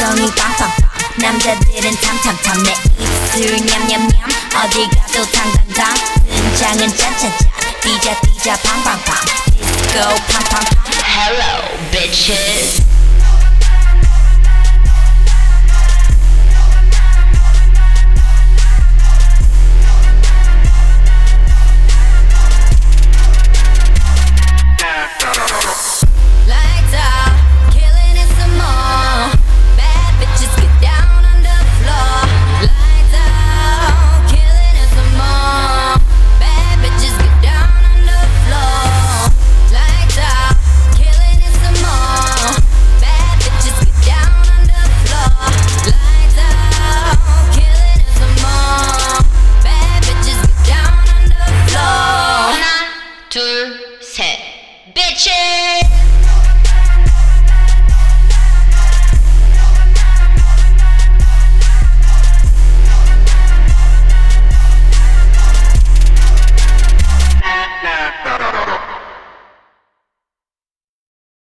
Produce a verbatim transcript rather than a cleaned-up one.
인정이 빵빵빵 남자들은 탐탐탐 내 입술 냠냠냠 어디 가도 당당당 등장은 짜짜짜 뛰자 뛰자 팡팡팡 디스코 팡팡팡 Hello bitches